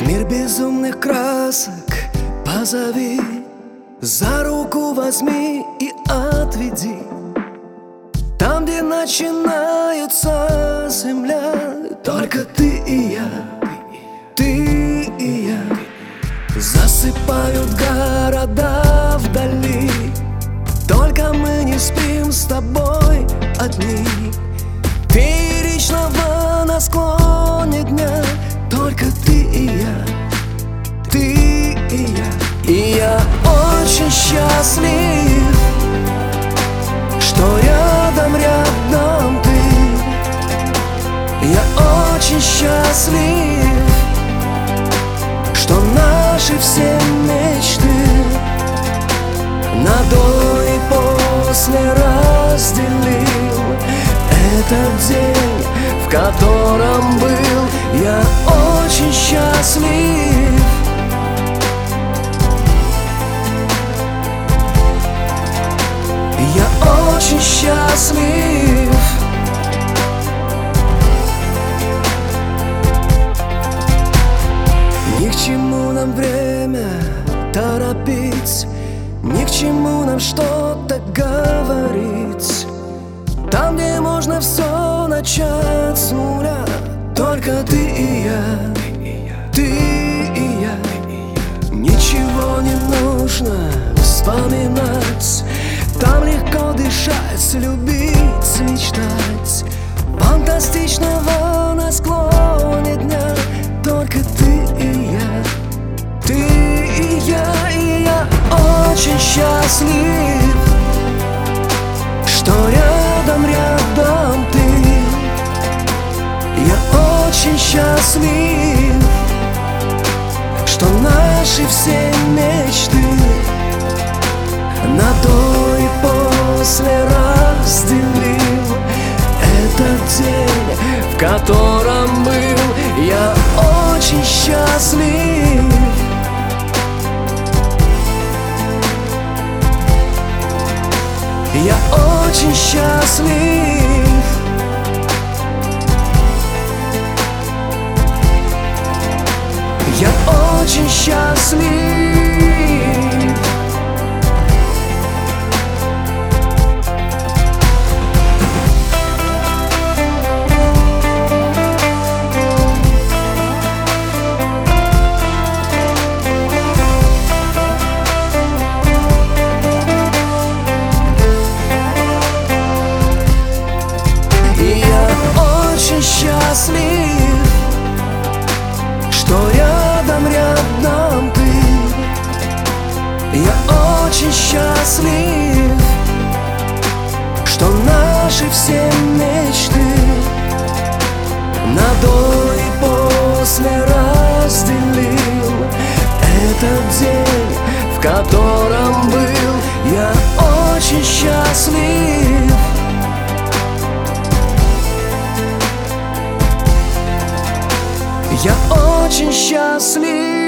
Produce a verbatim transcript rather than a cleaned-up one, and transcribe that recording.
Мир безумных красок, позови, за руку возьми и отведи. Там, где начинается земля, только ты и я, ты и я. Засыпают города вдали, только мы не спим с тобой одни. Фееричного на склоне дня, только ты и я, ты и я. И я очень счастлив, что рядом, рядом ты. Я очень счастлив, что наши все мечты на до и после разделил этот день, в котором был я очень счастлив. Я очень счастлив. Ни к чему нам время торопить, ни к чему нам что-то говорить. Там, где можно все начать с нуля, только ты и я, ты и я. Ничего не нужно вспоминать, там легко дышать, любить, мечтать. Фантастичного на склоне дня, только ты и я, ты и я. И я очень счастлив, что рядом, рядом ты. Я очень счастлив, что наши все мечты на до и после разделил этот день, в котором был я очень счастлив. Я очень счастлив. Я очень счастлив. Счастлив, что рядом, рядом ты. Я очень счастлив, что наши все мечты на до и после разделил этот день, в котором был я очень счастлив. Я очень счастлив.